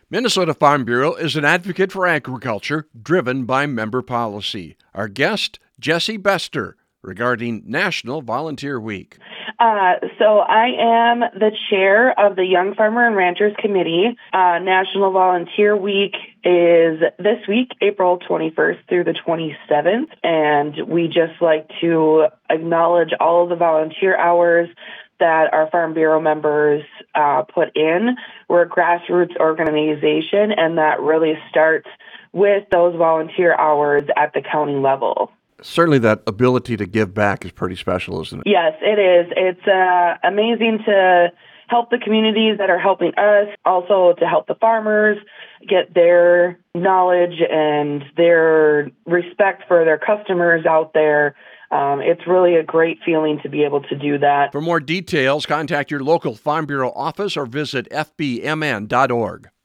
Minnesota Farm Bureau is an advocate for agriculture driven by member policy. Our guest, Jesse Bester, regarding National Volunteer Week. So I am the chair of the Young Farmer and Ranchers Committee. National Volunteer Week is this week, April 21st through the 27th, and we just like to acknowledge all of the volunteer hours that our Farm Bureau members put in. We're a grassroots organization, and that really starts with those volunteer hours at the county level. Certainly that ability to give back is pretty special, isn't it? Yes, it is. It's amazing to help the communities that are helping us, also to help the farmers get their knowledge and their respect for their customers out there. It's really a great feeling to be able to do that. For more details, contact your local Farm Bureau office or visit fbmn.org.